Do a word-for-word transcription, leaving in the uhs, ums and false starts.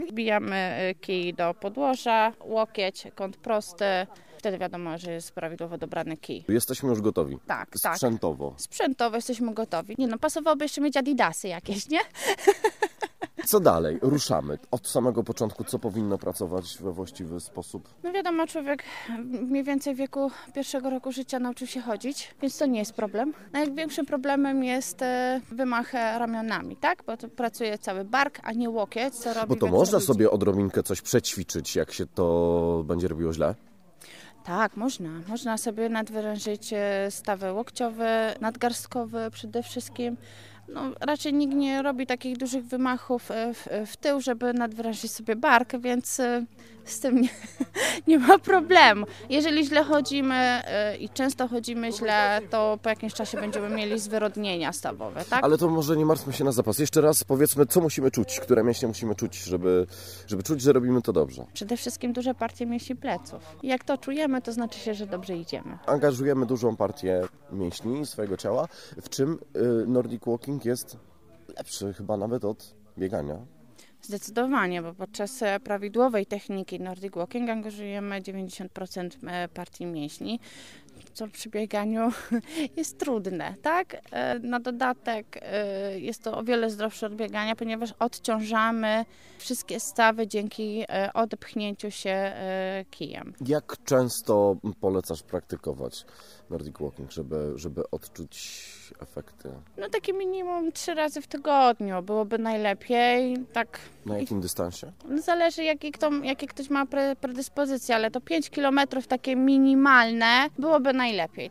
Wbijamy kij do podłoża, łokieć, kąt prosty. Wtedy wiadomo, że jest prawidłowo dobrany kij. Jesteśmy już gotowi. Tak, Sprzętowo. tak. Sprzętowo jesteśmy gotowi. Nie no, pasowałoby jeszcze mieć adidasy jakieś, nie? Co dalej? Ruszamy. Od samego początku, co powinno pracować we właściwy sposób? No wiadomo, człowiek mniej więcej w wieku pierwszego roku życia nauczył się chodzić, więc to nie jest problem. Największym problemem jest e, wymach ramionami, tak? Bo to pracuje cały bark, a nie łokieć, co robi Bo to więcej można ludzi. sobie odrobinkę coś przećwiczyć, jak się to będzie robiło źle? Tak, można. Można sobie nadwyrężyć stawy łokciowe, nadgarstkowe przede wszystkim. No, raczej nikt nie robi takich dużych wymachów w, w tył, żeby nadwyrężyć sobie bark, więc z tym nie, nie ma problemu. Jeżeli źle chodzimy i często chodzimy źle, to po jakimś czasie będziemy mieli zwyrodnienia stawowe, tak? Ale to może nie martwmy się na zapas. Jeszcze raz powiedzmy, co musimy czuć, które mięśnie musimy czuć, żeby, żeby czuć, że robimy to dobrze. Przede wszystkim duże partie mięśni pleców. Jak to czujemy, to znaczy się, że dobrze idziemy. Angażujemy dużą partię mięśni swojego ciała, w czym Nordic Walking jest lepszy chyba nawet od biegania. Zdecydowanie, bo podczas prawidłowej techniki Nordic Walking angażujemy dziewięćdziesiąt procent partii mięśni, co przy bieganiu jest trudne, tak? Na dodatek jest to o wiele zdrowsze od biegania, ponieważ odciążamy wszystkie stawy dzięki odepchnięciu się kijem. Jak często polecasz praktykować Nordic Walking, żeby, żeby odczuć efekty? No takie minimum trzy razy w tygodniu byłoby najlepiej, tak. Na jakim dystansie? Zależy jaki, kto, jakie ktoś ma pre, predyspozycje, ale to pięć kilometrów takie minimalne byłoby najlepiej.